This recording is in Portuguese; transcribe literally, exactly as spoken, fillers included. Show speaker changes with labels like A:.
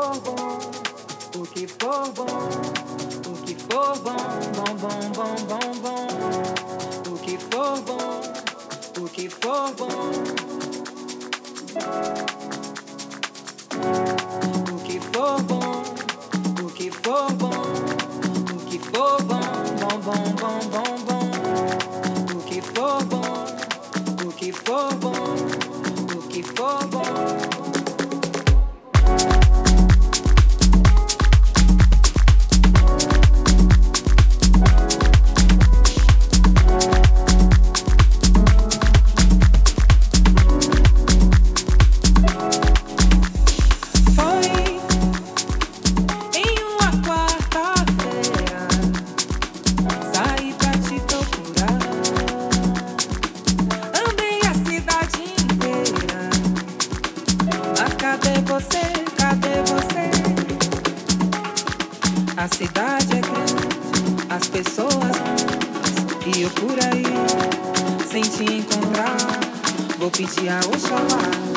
A: for bom, o que for bom, o que for bom, bom, bom, bom, bom, bom, o que for bom, o que for bom, o que for bom, o que for bom, o que for bom, bom, bom, bom, bom, bom, o que for bom, o que for bom, o que for bom.
B: A cidade é grande, as pessoas muitas, e eu por aí, sem te encontrar, vou pedir a Oxalá.